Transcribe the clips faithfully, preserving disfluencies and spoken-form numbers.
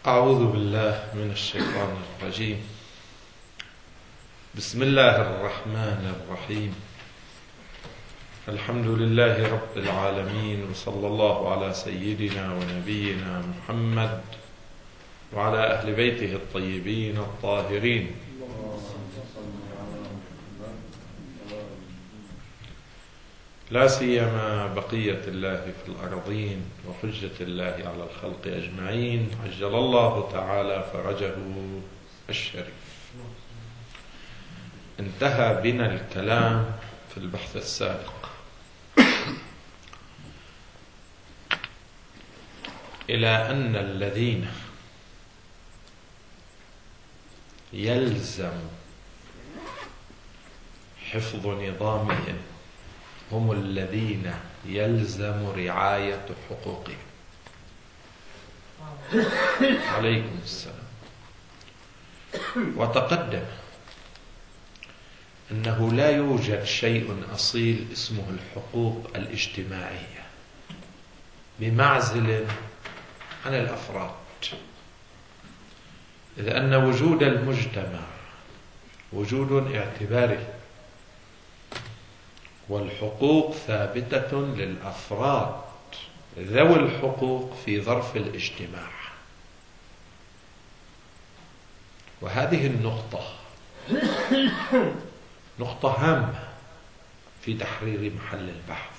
أعوذ بالله من الشيطان الرجيم. بسم الله الرحمن الرحيم. الحمد لله رب العالمين، وصلى الله على سيدنا ونبينا محمد وعلى أهل بيته الطيبين الطاهرين. لا سيما بقية الله في الأرضين وحجة الله على الخلق أجمعين، عجل الله تعالى فرجه الشريف. انتهى بنا الكلام في البحث السابق إلى أن الذين يلزم حفظ نظامهم هم الذين يلزم رعاية حقوقهم. عليكم السلام. وتقدم أنه لا يوجد شيء أصيل اسمه الحقوق الاجتماعية بمعزل عن الأفراد، إذ أن وجود المجتمع وجود اعتباري، والحقوق ثابتة للأفراد ذوي الحقوق في ظرف الاجتماع. وهذه النقطة نقطة هامة في تحرير محل البحث،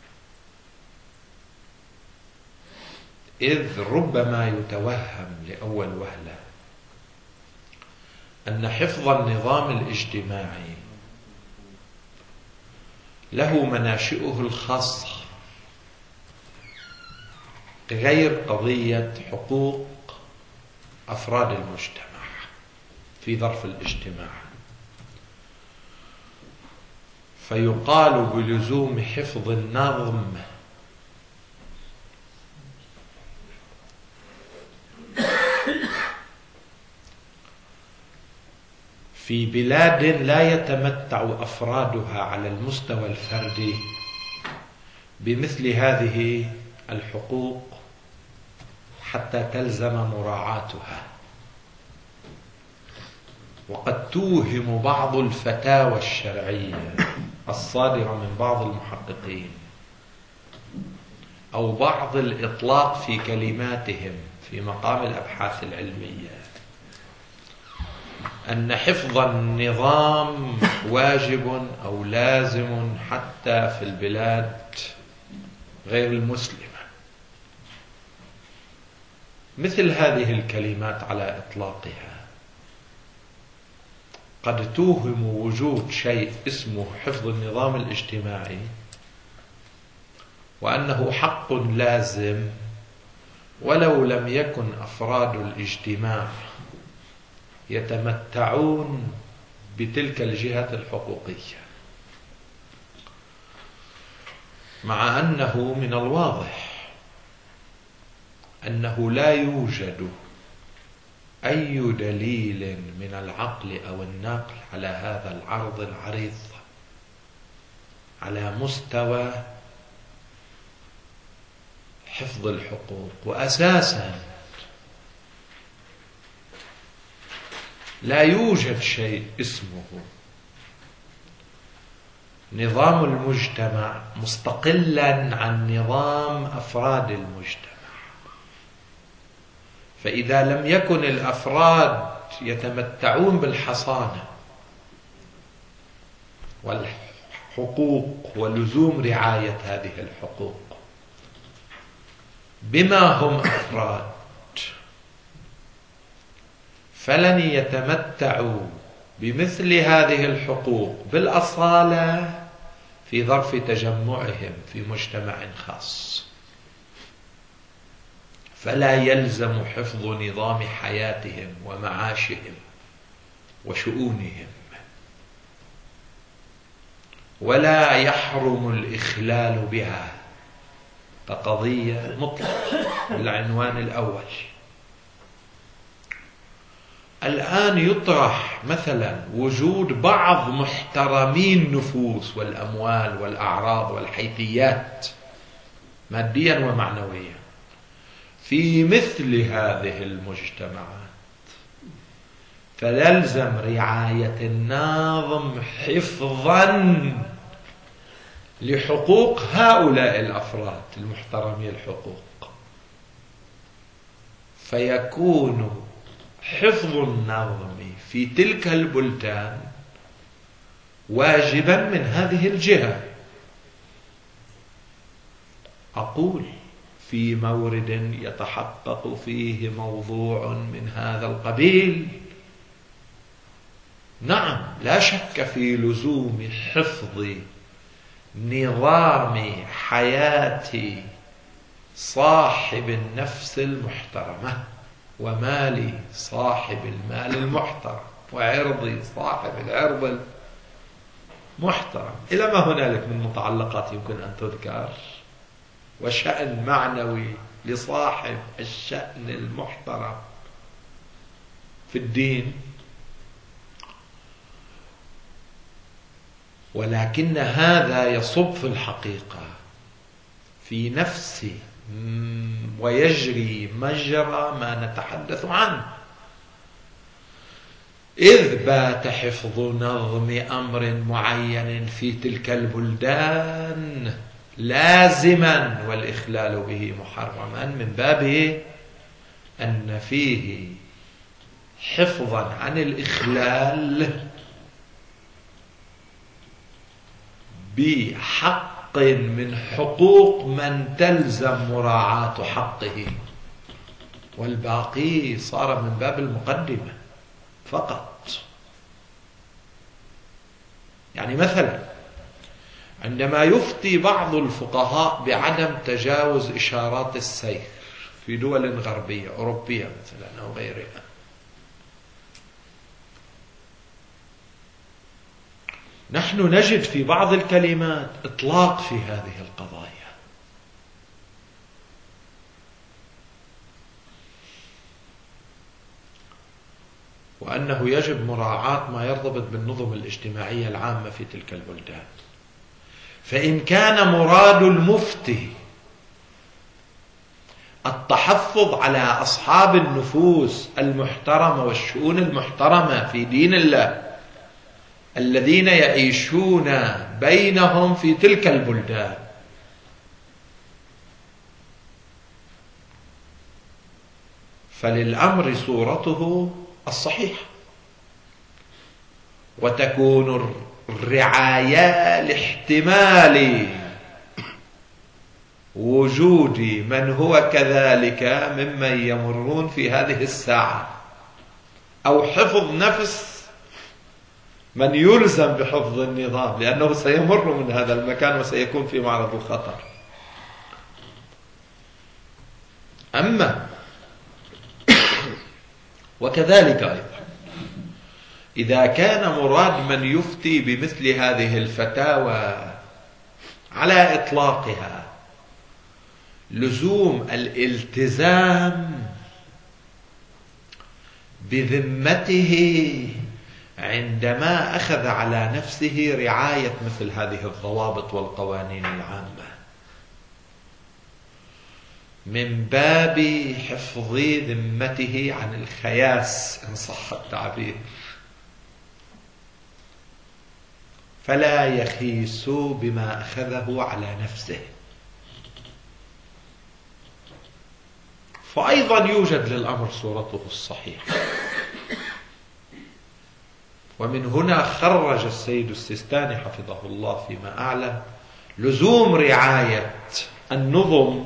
إذ ربما يتوهم لأول وهلة أن حفظ النظام الاجتماعي له مناشئه الخاصة غير قضية حقوق أفراد المجتمع في ظرف الاجتماع، فيقال بلزوم حفظ النظم في بلاد لا يتمتع أفرادها على المستوى الفردي بمثل هذه الحقوق حتى تلزم مراعاتها. وقد توهم بعض الفتاوى الشرعية الصادرة من بعض المحققين أو بعض الإطلاق في كلماتهم في مقام الأبحاث العلمية أن حفظ النظام واجب أو لازم حتى في البلاد غير المسلمة. مثل هذه الكلمات على إطلاقها قد توهم وجود شيء اسمه حفظ النظام الاجتماعي وأنه حق لازم ولو لم يكن أفراد الاجتماع يتمتعون بتلك الجهة الحقوقية، مع أنه من الواضح أنه لا يوجد أي دليل من العقل أو النقل على هذا العرض العريض على مستوى حفظ الحقوق. وأساساً لا يوجد شيء اسمه نظام المجتمع مستقلاً عن نظام أفراد المجتمع. فإذا لم يكن الأفراد يتمتعون بالحصانة والحقوق ولزوم رعاية هذه الحقوق بما هم أفراد، فلن يتمتعوا بمثل هذه الحقوق بالأصالة في ظرف تجمعهم في مجتمع خاص. فلا يلزم حفظ نظام حياتهم ومعاشهم وشؤونهم، ولا يحرم الإخلال بها كقضية مطلقة بالعنوان الأول. الآن يطرح مثلا وجود بعض محترمي النفوس والأموال والأعراض والحيثيات ماديا ومعنويا، في مثل هذه المجتمعات، فيلزم رعاية الناظم حفظا لحقوق هؤلاء الأفراد المحترمي الحقوق، فيكون حفظ النظم في تلك البلدان واجبا من هذه الجهة. أقول في مورد يتحقق فيه موضوع من هذا القبيل، نعم لا شك في لزوم حفظ نظام حياة صاحب النفس المحترمة، ومال صاحب المال المحترم، وعرض صاحب العرض المحترم، إلى ما هنالك من متعلقات يمكن أن تذكر، وشأن معنوي لصاحب الشأن المحترم في الدين. ولكن هذا يصب في الحقيقة في نفس ويجري مجرى ما نتحدث عنه، إذ بات حفظ نظم أمر معين في تلك البلدان لازما والإخلال به محرما، من باب أن فيه حفظا عن الإخلال بحق من حقوق من تلزم مراعاة حقه، والباقي صار من باب المقدمة فقط. يعني مثلا عندما يفتي بعض الفقهاء بعدم تجاوز إشارات السير في دول غربية أوروبية مثلا أو غيرها، نحن نجد في بعض الكلمات إطلاق في هذه القضايا، وأنه يجب مراعاة ما يرتبط بالنظم الاجتماعية العامة في تلك البلدان. فإن كان مراد المفتي التحفظ على أصحاب النفوس المحترمة والشؤون المحترمة في دين الله الذين يعيشون بينهم في تلك البلدان، فللأمر صورته الصحيحة، وتكون الرعاية لاحتمال وجود من هو كذلك ممن يمرون في هذه الساعة، أو حفظ نفس من يلزم بحفظ النظام لأنه سيمر من هذا المكان وسيكون في معرض الخطر. أما وكذلك أيضا إذا كان مراد من يفتي بمثل هذه الفتاوى على إطلاقها لزوم الالتزام بذمته عندما أخذ على نفسه رعاية مثل هذه الضوابط والقوانين العامة، من باب حفظ ذمته عن الخياس إن صح التعبير، فلا يخيس بما أخذه على نفسه. فأيضا يوجد للأمر صورته الصحيحة. ومن هنا خرج السيد السيستاني حفظه الله فيما أعلم لزوم رعاية النظم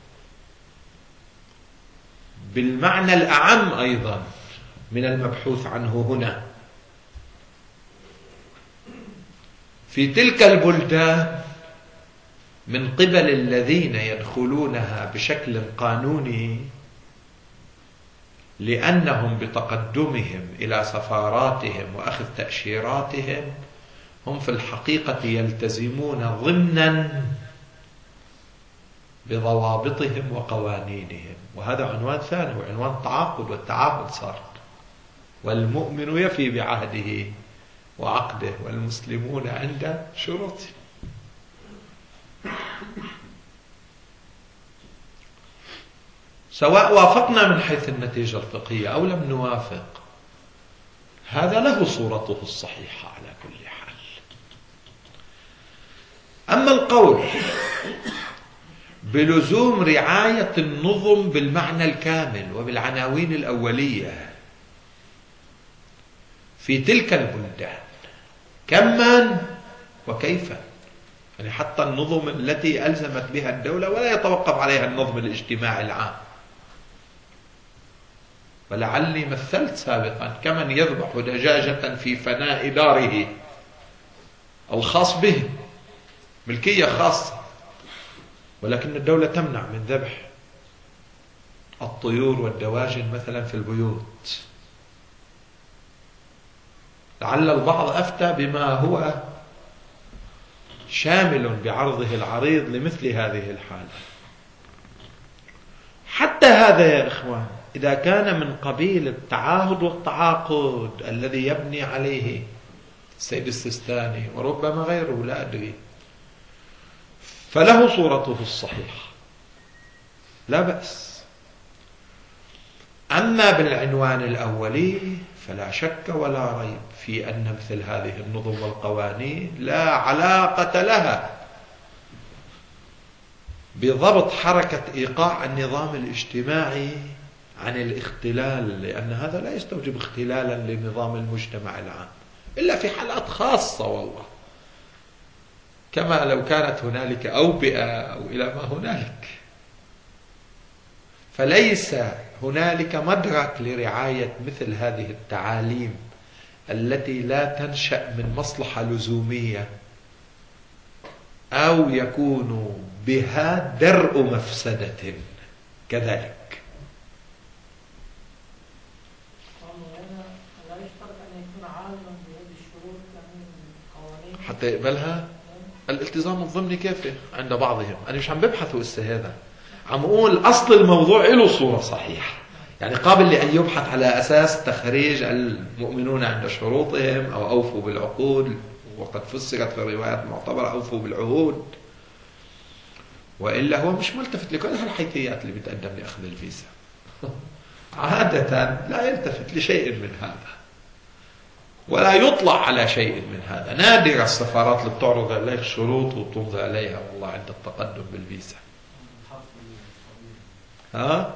بالمعنى الأعم أيضا من المبحوث عنه هنا في تلك البلدان من قبل الذين يدخلونها بشكل قانوني، لأنهم بتقدمهم إلى سفاراتهم وأخذ تأشيراتهم هم في الحقيقة يلتزمون ضمنا بضوابطهم وقوانينهم، وهذا عنوان ثاني وعنوان التعاقد والتعاهد صار، والمؤمن يفي بعهده وعقده والمسلمون عند شروطه. سواء وافقنا من حيث النتيجة الفقهية أو لم نوافق، هذا له صورته الصحيحة على كل حال. أما القول بلزوم رعاية النظم بالمعنى الكامل وبالعناوين الأولية في تلك البلدان كماً وكيفاً، يعني حتى النظم التي ألزمت بها الدولة ولا يتوقف عليها النظم الاجتماعي العام. ولعلي مثلت سابقا كمن يذبح دجاجة في فناء داره الخاص به، ملكية خاصة، ولكن الدولة تمنع من ذبح الطيور والدواجن مثلا في البيوت. لعل البعض أفتى بما هو شامل بعرضه العريض لمثل هذه الحالة. حتى هذا يا إخوان إذا كان من قبيل التعاهد والتعاقد الذي يبني عليه السيد السيستاني وربما غيره لا أدري، فله صورته الصحيحة لا بأس. أما بالعنوان الأولي فلا شك ولا ريب في أن مثل هذه النظم والقوانين لا علاقة لها بضبط حركة إيقاع النظام الاجتماعي عن الاختلال، لأن هذا لا يستوجب اختلالا لنظام المجتمع العام إلا في حالات خاصة، والله كما لو كانت هنالك أوبئة أو إلى ما هنالك. فليس هنالك مدرك لرعاية مثل هذه التعاليم التي لا تنشأ من مصلحة لزومية أو يكون بها درء مفسدة كذلك. حتى يقبلها الالتزام الضمني كيف عند بعضهم. أنا مش عم ببحثوا إسا هذا، عم أقول أصل الموضوع له صورة صحيحة، يعني قابل لأن يبحث على أساس تخريج المؤمنون عند شروطهم أو أوفوا بالعقود، وقد فسرت في الروايات المعتبرة أوفوا بالعهود، وإلا هو مش ملتفت لكل هالحيثيات اللي بتقدم لأخذ الفيزا. عادة لا يلتفت لشيء من هذا ولا يطلع على شيء من هذا. نادر السفارات اللي بتعرض عليك شروط وتمضي عليها والله عند التقدم بالفيزا. ها؟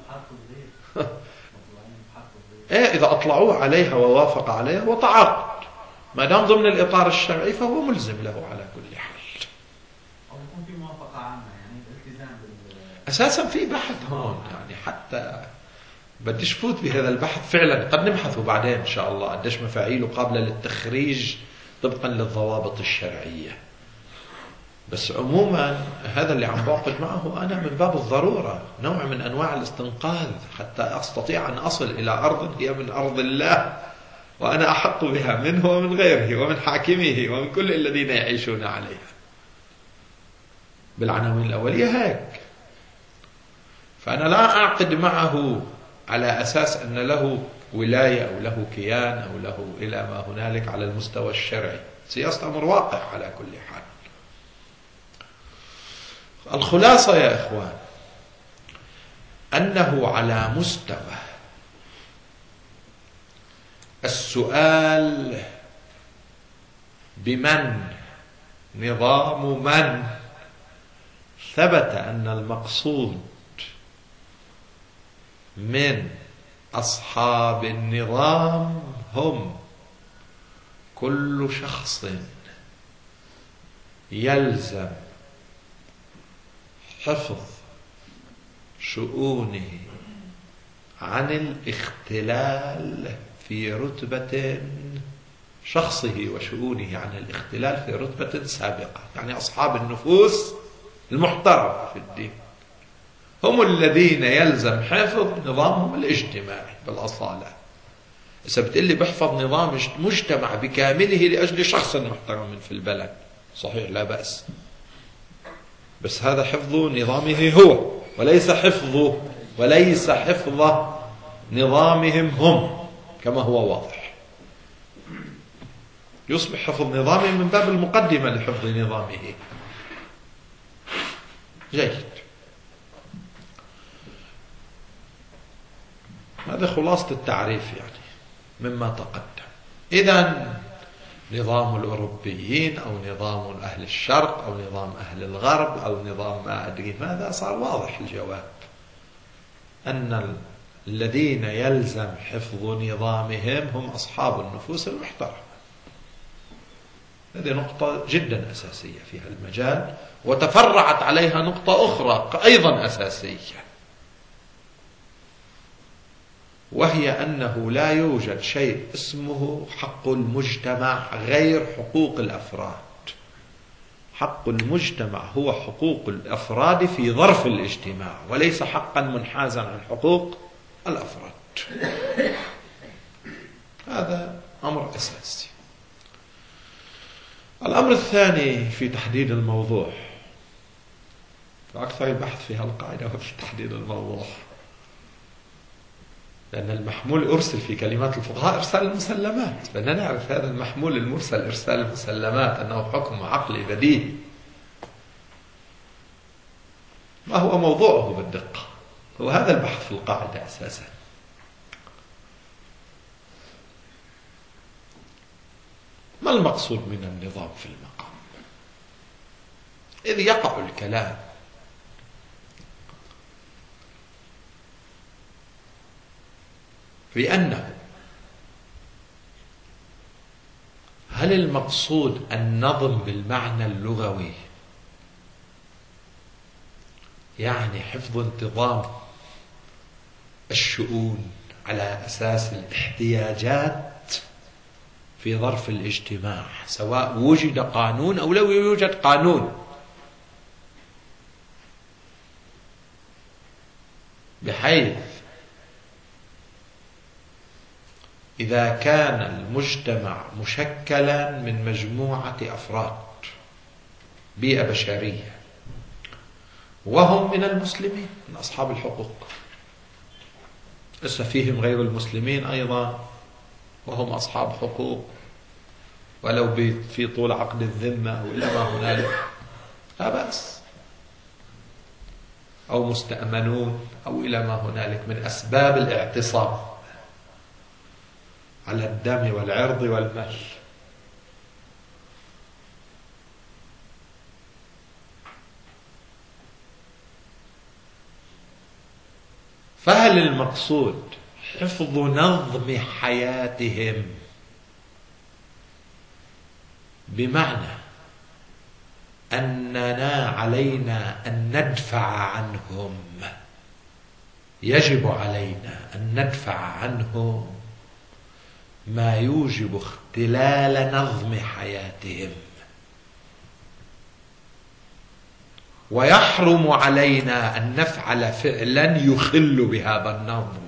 ايه اذا اطلعوه عليها ووافق عليها وتعاقد، ما دام ضمن الاطار الشرعي فهو ملزم له على كل حال. او يكون في موافقه عامه، يعني الالتزام بال... اساسا في بحث هون، يعني حتى بديش فوت بهذا البحث فعلا، قد نبحثه بعدين ان شاء الله قديش مفاعيله قابله للتخريج طبقا للضوابط الشرعيه. بس عموما هذا اللي عم بعقد معه أنا من باب الضرورة، نوع من أنواع الاستنقاذ حتى أستطيع أن أصل إلى أرض هي من أرض الله وأنا أحق بها منه ومن غيره ومن حاكمه ومن كل الذين يعيشون عليها. بالعناوين الأولية هيك. فأنا لا أعقد معه على أساس أن له ولاية أو له كيان أو له إلى ما هنالك على المستوى الشرعي. سياسة أمر واقع على كل حال. الخلاصة يا إخوان أنه على مستوى السؤال بمن نظام من ثبت أن المقصود من أصحاب النظام هم كل شخص يلزم حفظ شؤونه عن الاختلال في رتبة شخصه وشؤونه عن الاختلال في رتبة سابقة. يعني أصحاب النفوس المحترمة في الدين هم الذين يلزم حفظ نظامهم الاجتماعي بالأصالة. إذا بتقول لي بحفظ نظام مجتمع بكامله لأجل شخص محترم في البلد، صحيح لا بأس، بس هذا حفظ نظامه هو وليس حفظه وليس حفظ نظامهم هم كما هو واضح. يصبح حفظ نظامه من باب المقدمة لحفظ نظامه. جيد. هذا خلاصة التعريف يعني مما تقدم. إذن نظام الأوروبيين أو نظام أهل الشرق أو نظام أهل الغرب أو نظام ما أدري ماذا، صار واضح الجواب أن الذين يلزم حفظ نظامهم هم أصحاب النفوس المحترمة. هذه نقطة جدا أساسية في هالمجال، وتفرعت عليها نقطة أخرى أيضا أساسية، وهي أنه لا يوجد شيء اسمه حق المجتمع غير حقوق الأفراد. حق المجتمع هو حقوق الأفراد في ظرف الاجتماع، وليس حقا منحازا عن حقوق الأفراد. هذا أمر أساسي. الأمر الثاني في تحديد الموضوع، وأكثر البحث في هالقاعدة هو في تحديد الموضوع، لأن المحمول أرسل في كلمات الفقهاء إرسال المسلمات، فإننا نعرف هذا المحمول المرسل إرسال المسلمات أنه حكم عقلي بديهي. ما هو موضوعه بالدقة؟ هو هذا البحث في القاعدة أساسا. ما المقصود من النظام في المقام؟ إذ يقع الكلام بأنه هل المقصود النظم بالمعنى اللغوي، يعني حفظ انتظام الشؤون على أساس الاحتياجات في ظرف الاجتماع، سواء وجد قانون أو لو يوجد قانون، بحيث إذا كان المجتمع مشكلا من مجموعة أفراد، بيئة بشرية، وهم من المسلمين من أصحاب الحقوق، لسه فيهم غير المسلمين أيضا وهم أصحاب حقوق، ولو في طول عقد الذمة أو إلى ما هنالك لا بأس، أو مستأمنون أو إلى ما هنالك من أسباب الاعتصام على الدم والعرض والمال. فهل المقصود حفظ نظم حياتهم بمعنى أننا علينا أن ندفع عنهم، يجب علينا أن ندفع عنهم ما يوجب اختلال نظم حياتهم، ويحرم علينا أن نفعل فعلا يخل بهذا النظم؟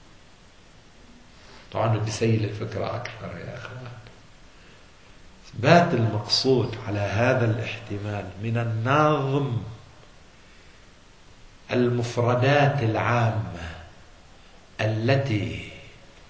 طبعا بدي أسيل الفكرة أكثر يا أخوان. إثبات المقصود على هذا الاحتمال من النظم المفردات العامة التي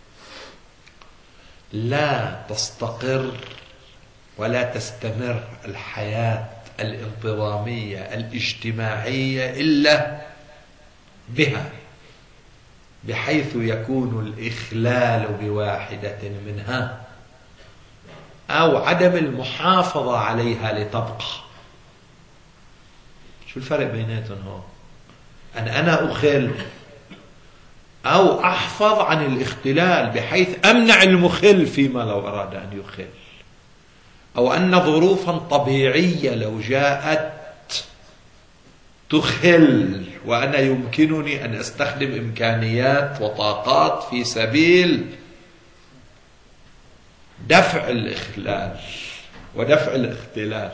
لا تستقر ولا تستمر الحياة الانتظامية الاجتماعية إلا بها، بحيث يكون الإخلال بواحدة منها أو عدم المحافظة عليها لتبقى. شو الفرق بيناتهم هون؟ أن أنا أخل أو أحفظ عن الاختلال بحيث أمنع المخل فيما لو أراد أن يخل، أو أن ظروفا طبيعية لو جاءت تخل وأنا يمكنني أن أستخدم إمكانيات وطاقات في سبيل دفع الإخلال ودفع الاختلال،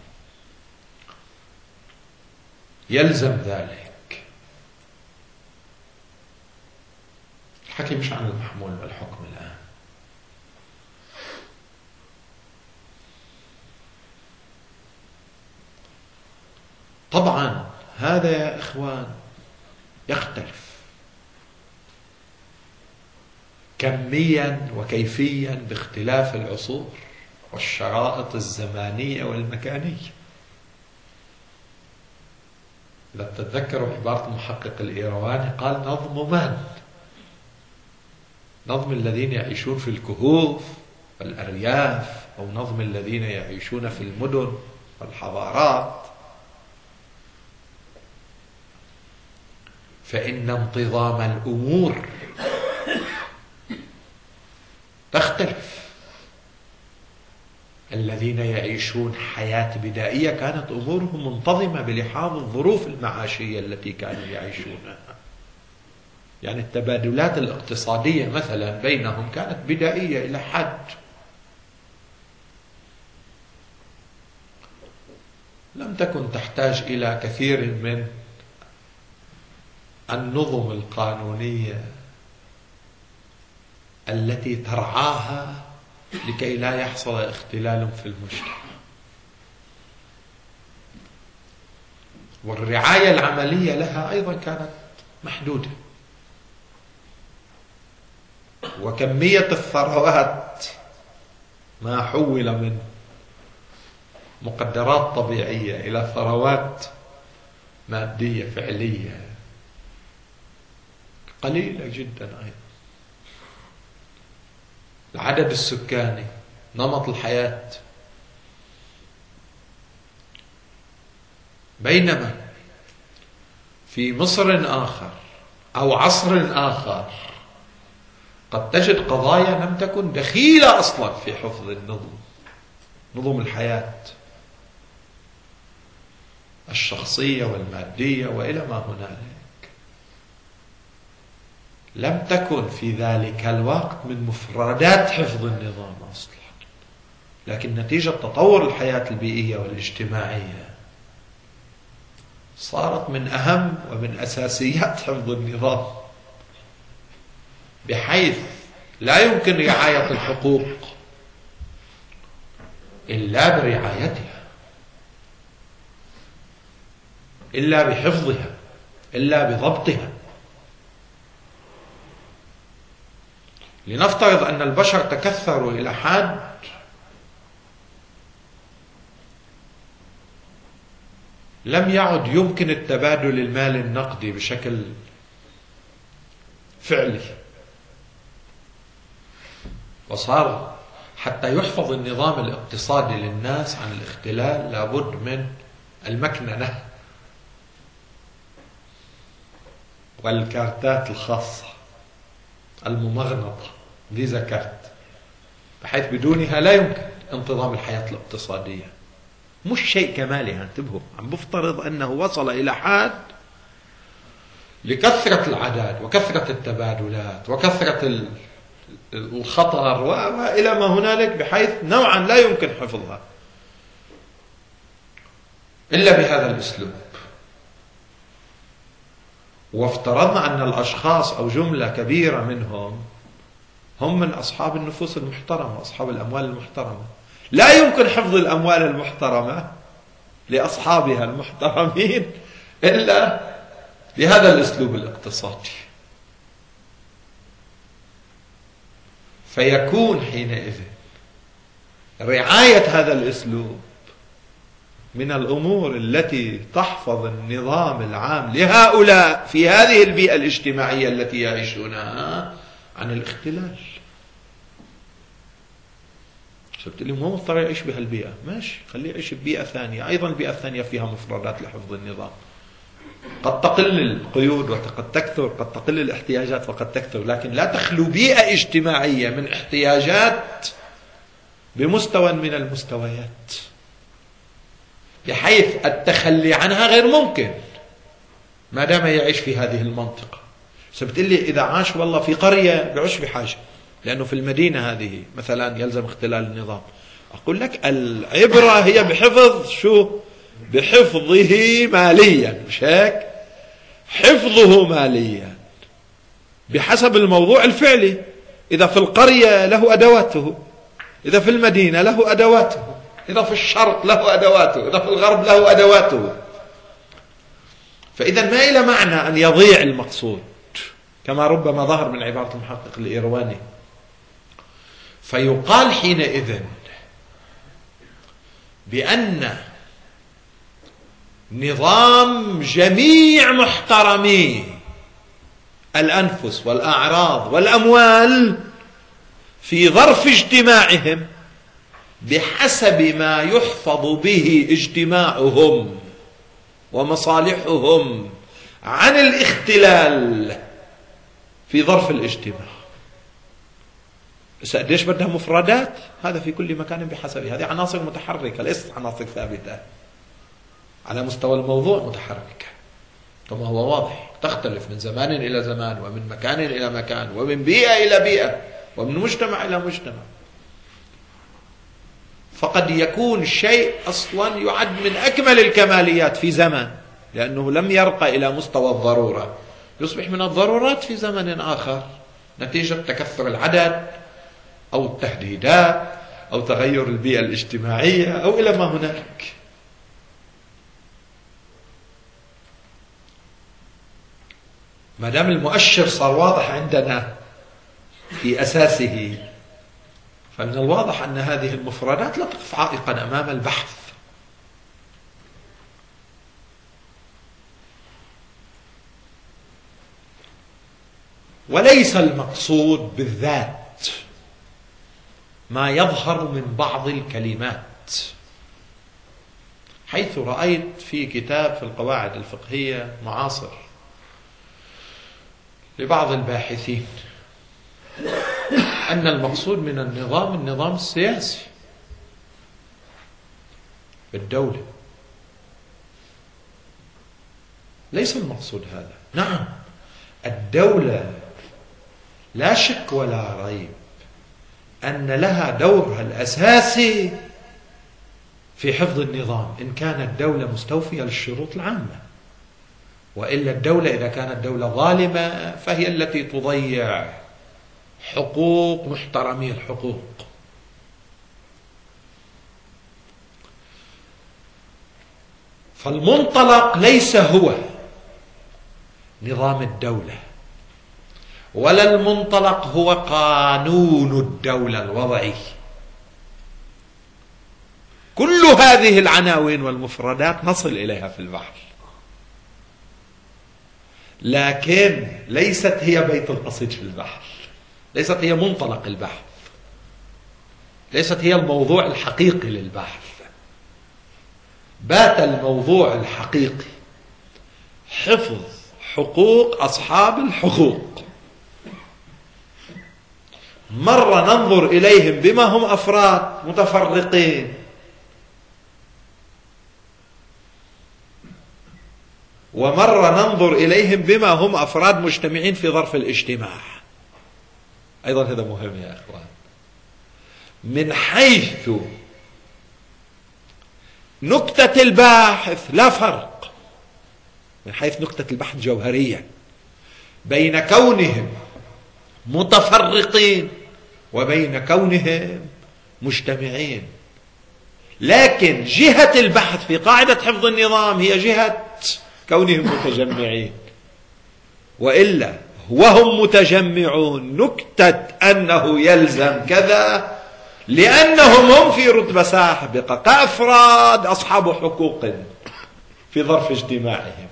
يلزم ذلك. الحكي مش عن المحمول والحكم الآن. طبعا هذا يا إخوان يختلف كميا وكيفيا باختلاف العصور والشرائط الزمانية والمكانية. إذا تتذكروا عبارة المحقق الإيرواني قال نظم من؟ نظم الذين يعيشون في الكهوف والأرياف، أو نظم الذين يعيشون في المدن والحضارات، فإن انتظام الأمور تختلف. الذين يعيشون حياة بدائية كانت أمورهم منتظمة بلحاظ الظروف المعاشية التي كانوا يعيشونها. يعني التبادلات الاقتصادية مثلا بينهم كانت بدائية إلى حد، لم تكن تحتاج إلى كثير من النظم القانونية التي ترعاها لكي لا يحصل اختلال في المجتمع. والرعاية العملية لها أيضا كانت محدودة، وكمية الثروات ما حول من مقدرات طبيعية إلى ثروات مادية فعلية قليلة جدا أيضا. العدد السكاني، نمط الحياة. بينما في مصر آخر أو عصر آخر قد تجد قضايا لم تكن دخيلة أصلا في حفظ النظم، نظم الحياة الشخصية والمادية وإلى ما هنالك، لم تكن في ذلك الوقت من مفردات حفظ النظام أصلا، لكن نتيجة تطور الحياة البيئية والاجتماعية صارت من أهم ومن أساسيات حفظ النظام، بحيث لا يمكن رعاية الحقوق إلا برعايتها، إلا بحفظها، إلا بضبطها. لنفترض أن البشر تكثروا إلى حد لم يعد يمكن التبادل المالي النقدي بشكل فعلي، وصار حتى يحفظ النظام الاقتصادي للناس عن الاختلال لابد من المكننة والكارتات الخاصة الممغنطة، فيزا كارت، بحيث بدونها لا يمكن انتظام الحياة الاقتصادية. مش شيء كمالي، انتبهوا، عم بفترض أنه وصل إلى حد لكثرة العدد وكثرة التبادلات وكثرة الخطر وإلى ما هنالك، بحيث نوعا لا يمكن حفظها إلا بهذا الأسلوب. وافترضنا أن الأشخاص أو جملة كبيرة منهم هم من أصحاب النفوس المحترمة وأصحاب الأموال المحترمة، لا يمكن حفظ الأموال المحترمة لأصحابها المحترمين إلا بهذا الأسلوب الاقتصادي. فيكون حينئذ رعاية هذا الأسلوب من الأمور التي تحفظ النظام العام لهؤلاء في هذه البيئة الاجتماعية التي يعيشونها عن الاختلال. قلت لي مو مضطر يعيش بهالبيئة، ماشي، خليه يعيش ببيئة ثانية، أيضا البيئة الثانية فيها مفردات لحفظ النظام، قد تقل القيود وقد تكثر، قد تقل الاحتياجات وقد تكثر، لكن لا تخلو بيئة اجتماعية من احتياجات بمستوى من المستويات بحيث التخلي عنها غير ممكن ما دام يعيش في هذه المنطقة. سبت لي إذا عاش والله في قرية بيعيش بحاجة، لأنه في المدينة هذه مثلا يلزم اختلال النظام. أقول لك العبرة هي بحفظ شو؟ بحفظه ماليا، مش هيك؟ حفظه ماليا بحسب الموضوع الفعلي. إذا في القرية له أدواته، إذا في المدينة له أدواته، إذا في الشرق له أدواته، إذا في الغرب له أدواته. فإذا ما إلى معنى أن يضيع المقصود كما ربما ظهر من عبارة المحقق الإيرواني. فيقال حينئذ بأن نظام جميع محترميه الأنفس والأعراض والأموال في ظرف اجتماعهم بحسب ما يحفظ به اجتماعهم ومصالحهم عن الاختلال في ظرف الاجتماع. بس قديش بدها مفردات؟ هذا في كل مكان بحسبه. هذه عناصر متحركة ليست عناصر ثابتة، على مستوى الموضوع متحركة كما هو واضح، تختلف من زمان إلى زمان ومن مكان إلى مكان ومن بيئة إلى بيئة ومن مجتمع إلى مجتمع. فقد يكون شيء أصلا يعد من أكمل الكماليات في زمن لأنه لم يرقى إلى مستوى الضرورة، يصبح من الضرورات في زمن آخر نتيجة تكثر العدد أو التهديدات أو تغير البيئة الاجتماعية أو إلى ما هناك. ما دام المؤشر صار واضح عندنا في أساسه، فمن الواضح أن هذه المفردات لا تقف عائقا أمام البحث. وليس المقصود بالذات ما يظهر من بعض الكلمات، حيث رأيت في كتاب في القواعد الفقهية معاصر لبعض الباحثين أن المقصود من النظام النظام السياسي بالدولة. ليس المقصود هذا. نعم، الدولة لا شك ولا ريب أن لها دورها الأساسي في حفظ النظام إن كانت الدولة مستوفية للشروط العامة، وإلا الدولة إذا كانت دولة ظالمة فهي التي تضيع حقوق محترمي الحقوق. فالمنطلق ليس هو نظام الدولة، ولا المنطلق هو قانون الدولة الوضعي. كل هذه العناوين والمفردات نصل إليها في البحث، لكن ليست هي بيت القصيد في البحث، ليست هي منطلق البحث، ليست هي الموضوع الحقيقي للبحث. بات الموضوع الحقيقي حفظ حقوق أصحاب الحقوق. مرة ننظر إليهم بما هم أفراد متفرقين، ومرة ننظر إليهم بما هم أفراد مجتمعين في ظرف الاجتماع. أيضا هذا مهم يا أخوان. من حيث نكتة الباحث لا فرق، من حيث نكتة البحث جوهرية، بين كونهم متفرقين وبين كونهم مجتمعين. لكن جهة البحث في قاعدة حفظ النظام هي جهة كونهم متجمعين، وإلا وهم متجمعون نكتة أنه يلزم كذا لأنهم هم في رتبة سابقة كأفراد أصحاب حقوق في ظرف اجتماعهم.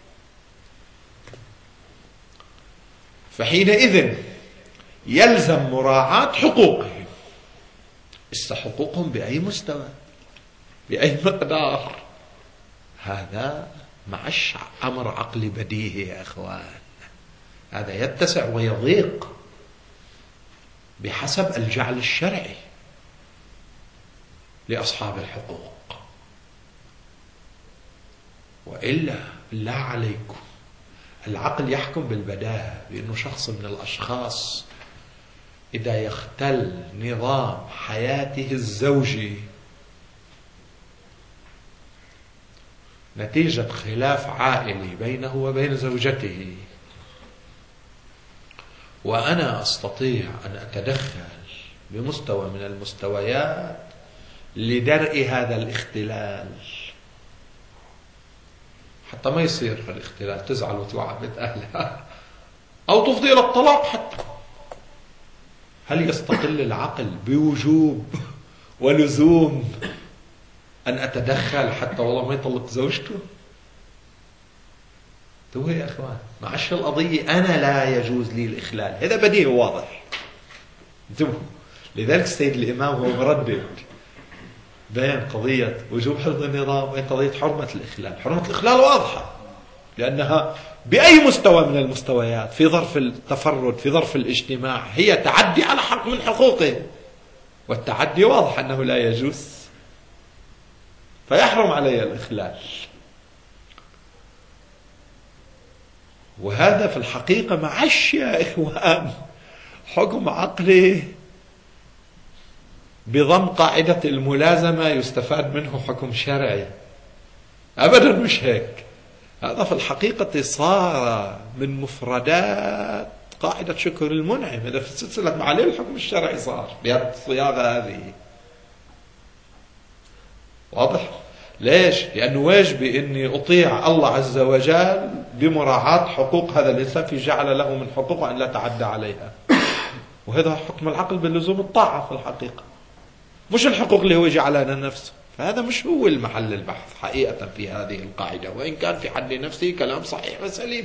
فحينئذ يلزم مراعاة حقوقهم. إذا حقوقهم بأي مستوى بأي مقدار، هذا معش أمر عقلي بديهي يا أخوان، هذا يتسع ويضيق بحسب الجعل الشرعي لأصحاب الحقوق. وإلا بالله عليكم، العقل يحكم بالبداهة بأنه شخص من الأشخاص إذا يختل نظام حياته الزوجي نتيجة خلاف عائلي بينه وبين زوجته، وأنا أستطيع أن أتدخل بمستوى من المستويات لدرء هذا الاختلال حتى ما يصير الاختلال، تزعل وتوعى بيت أهلها أو تفضي إلى الطلاق حتى. هل يستقل العقل بوجوب ولزوم أن أتدخل حتى والله ما يطلق زوجته؟ انتبهوا يا اخوان، معش القضية أنا لا يجوز لي الإخلال، هذا بديهي واضح. انتبهوا، لذلك السيد الإمام هو مردد بين قضية وجوب حفظ النظام وبين قضية حرمة الإخلال. حرمة الإخلال واضحة، لأنها بأي مستوى من المستويات، في ظرف التفرد، في ظرف الاجتماع، هي تعدي على حق من حقوقه، والتعدي واضح أنه لا يجوز، فيحرم علي الإخلال. وهذا في الحقيقة معش يا إخوان حكم عقلي بضم قاعدة الملازمة يستفاد منه حكم شرعي، أبدا مش هيك. هذا في الحقيقة صار من مفردات قاعدة شكر المنعم، هذا في سلسلة معالي الحكم الشرعي صار بهذه الصياغة هذه. واضح؟ ليش؟ لأنه واجبي أني أطيع الله عز وجل بمراعاة حقوق هذا الإنسان في جعل له من حقوقه أن لا تعدى عليها، وهذا حكم العقل باللزوم الطاعة في الحقيقة، مش الحقوق اللي هو جعلها لنفسه. فهذا مش هو المحل البحث حقيقة في هذه القاعدة، وإن كان في حد نفسه كلام صحيح وسليم.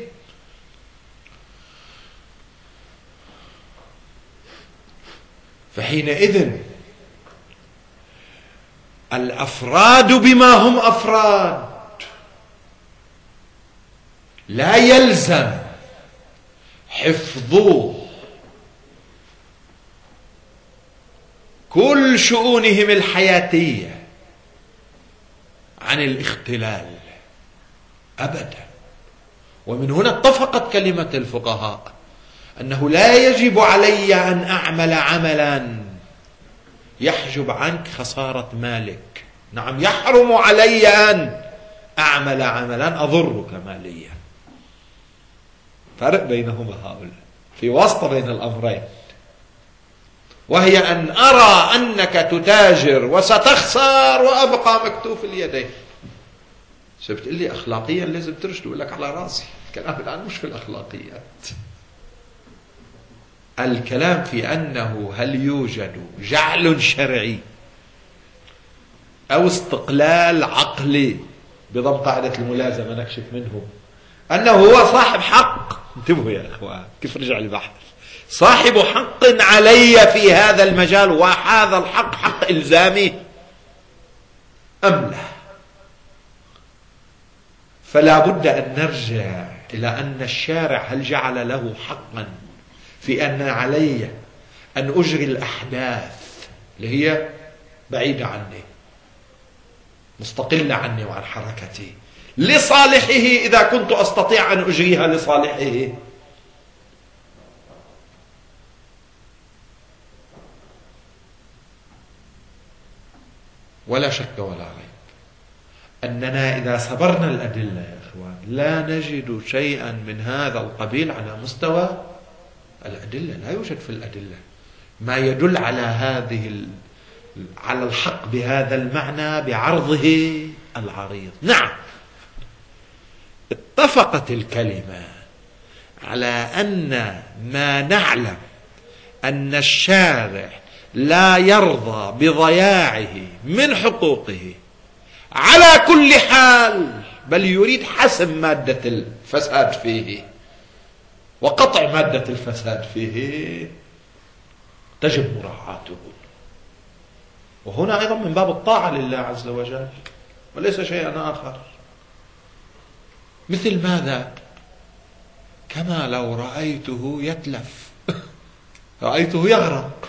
فحينئذ الأفراد بما هم أفراد، لا يلزم حفظ كل شؤونهم الحياتية عن الاختلال أبدا. ومن هنا اتفقت كلمة الفقهاء أنه لا يجب علي أن أعمل عملا يحجب عنك خسارة مالك. نعم، يحرم علي أن أعمل عملا أضرك ماليا. فرق بينهما هؤلاء في وسط بين الأمرين، وهي أن أرى أنك تتاجر وستخسر وأبقى مكتوف اليدين. شفت لي أخلاقيا لازم ترشد، أقول لك على راسي. الكلام الآن مش في الأخلاقيات، الكلام في أنه هل يوجد جعل شرعي أو استقلال عقلي بضم قاعدة الملازمة نكشف منه أنه هو صاحب حق. انتبهوا يا إخوان كيف رجع البحث، صاحب حق علي في هذا المجال، وهذا الحق حق إلزامي أم لا؟ فلا بد أن نرجع إلى أن الشارع هل جعل له حقا في أن علي أن أجري الأحداث اللي هي بعيدة عني، مستقلة عني وعن حركتي، لصالحه إذا كنت أستطيع أن أجريها لصالحه. ولا شك ولا ريب أننا إذا صبرنا الأدلة يا إخوان لا نجد شيئا من هذا القبيل على مستوى الأدلة. لا يوجد في الأدلة ما يدل على هذه ال... على الحق بهذا المعنى بعرضه العريض. نعم، اتفقت الكلمة على أن ما نعلم أن الشارع لا يرضى بضياعه من حقوقه على كل حال، بل يريد حسم مادة الفساد فيه وقطع مادة الفساد فيه، تجب مراعاته. وهنا أيضا من باب الطاعة لله عز وجل وليس شيئا آخر. مثل ماذا؟ كما لو رأيته يتلف رأيته يغرق،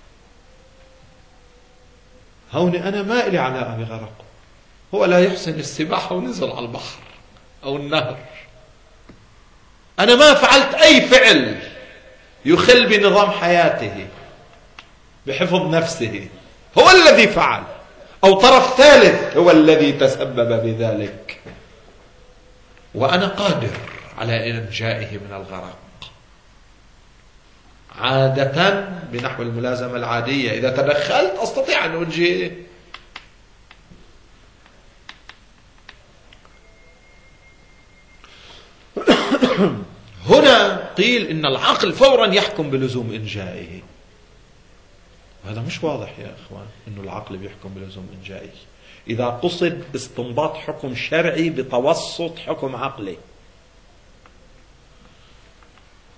هوني أنا ما إلي علاقة بغرقه، هو لا يحسن السباحة ونزل على البحر أو النهر، أنا ما فعلت أي فعل يخل بنظام حياته بحفظ نفسه، هو الذي فعل، أو طرف ثالث هو الذي تسبب بذلك، وأنا قادر على إنجائه من الغرق عادة بنحو الملازمة العادية. إذا تدخلت أستطيع أن أنجيه. هنا قيل إن العقل فورا يحكم بلزوم إنجائه، وهذا مش واضح يا إخوان إنه العقل بيحكم بلزوم إنجائه إذا قصد استنباط حكم شرعي بتوسط حكم عقلي.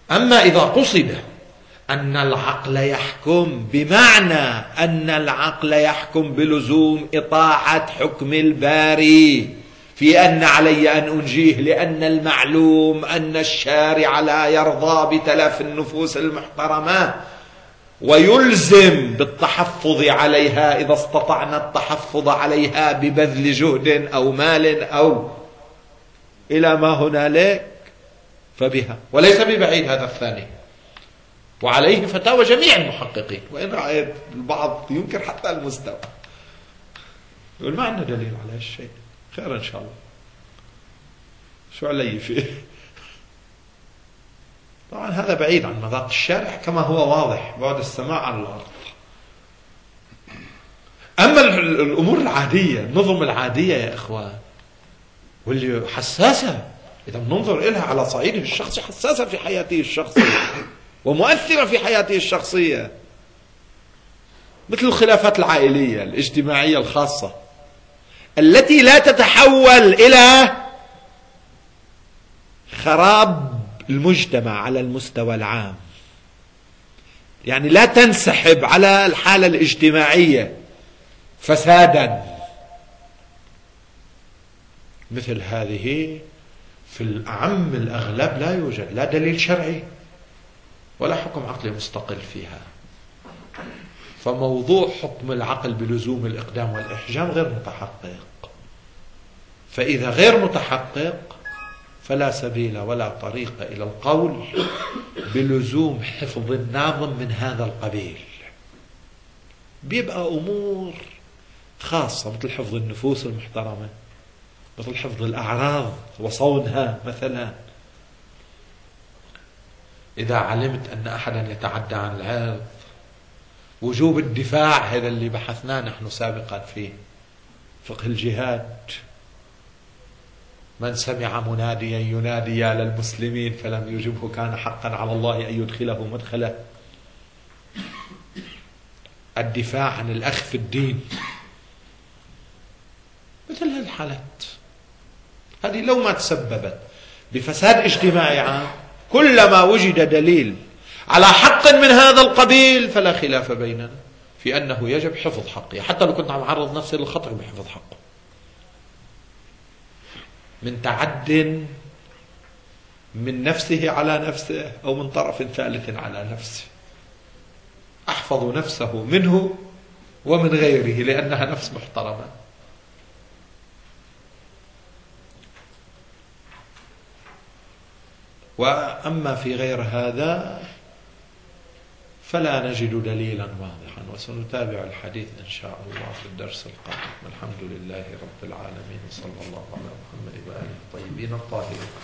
أما إذا قصد أن العقل يحكم بمعنى أن العقل يحكم بلزوم إطاعة حكم الباري في أن علي أن أنجيه لأن المعلوم أن الشارع لا يرضى بتلف النفوس المحترمة ويلزم بالتحفظ عليها إذا استطعنا التحفظ عليها ببذل جهد أو مال أو إلى ما هنالك فبها، وليس ببعيد هذا الثاني، وعليه فتاوى جميع المحققين، وإن رأيت البعض ينكر حتى المستوى يقول ما عندنا دليل على هالشيء، خير إن شاء الله شو علي فيه. طبعا هذا بعيد عن مذاق الشارع كما هو واضح بعد السماء على الأرض. أما الأمور العادية النظم العادية يا إخوان واللي حساسة إذا بننظر إلها على صعيده الشخصي، حساسة في حياته الشخصية ومؤثرة في حياته الشخصية، مثل الخلافات العائلية الاجتماعية الخاصة التي لا تتحول إلى خراب المجتمع على المستوى العام، يعني لا تنسحب على الحالة الاجتماعية فسادا. مثل هذه في الأعم الأغلب لا يوجد لا دليل شرعي ولا حكم عقلي مستقل فيها، فموضوع حكم العقل بلزوم الإقدام والإحجام غير متحقق. فإذا غير متحقق فلا سبيل ولا طريق إلى القول بلزوم حفظ الناظم من هذا القبيل. بيبقى أمور خاصة مثل حفظ النفوس المحترمة، مثل حفظ الأعراض وصونها مثلا. إذا علمت أن أحدا يتعدى عن العرض، وجوب الدفاع هذا اللي بحثناه نحن سابقا في فقه الجهاد، من سمع مناديا ينادي يا للمسلمين فلم يجبه كان حقا على الله أن يدخله مدخله. الدفاع عن الأخ في الدين، مثل هذه الحالات هذه لو ما تسببت بفساد اجتماعي عام، كلما وجد دليل على حق من هذا القبيل فلا خلاف بيننا في أنه يجب حفظ حقه، حتى لو كنت عم أعرض نفسي للخطر بحفظ حقه من تعد من نفسه على نفسه أو من طرف ثالث على نفسه. أحفظ نفسه منه ومن غيره لأنها نفس محترمة. وأما في غير هذا فلا نجد دليلا واضحا، وسنتابع الحديث إن شاء الله في الدرس القادم. والحمد لله رب العالمين، صلى الله على محمد وآله الطيبين الطاهرين.